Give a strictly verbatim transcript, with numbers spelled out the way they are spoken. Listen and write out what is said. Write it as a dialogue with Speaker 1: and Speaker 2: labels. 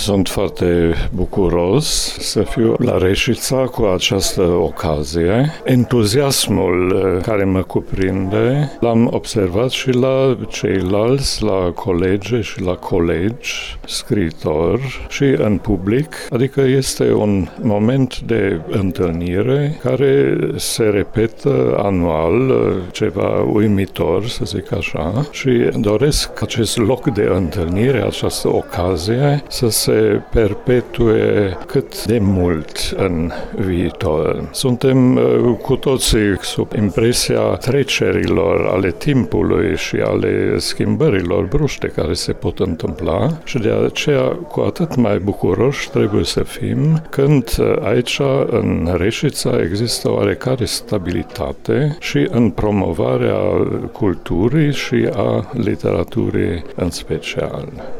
Speaker 1: Sunt foarte bucuros să fiu la Reșița cu această ocazie. Entuziasmul care mă cuprinde l-am observat și la ceilalți, la colege și la colegi, scriitori și în public. Adică este un moment de întâlnire care se repetă anual, ceva uimitor, să zic așa, și doresc acest loc de întâlnire, această ocazie, să se perpetue cât de mult în viitor. Suntem cu toții sub impresia trecerilor ale timpului și ale schimbărilor bruște care se pot întâmpla și de aceea cu atât mai bucuroși trebuie să fim când aici în Reșița există oarecare stabilitate și în promovarea culturii și a literaturii în special.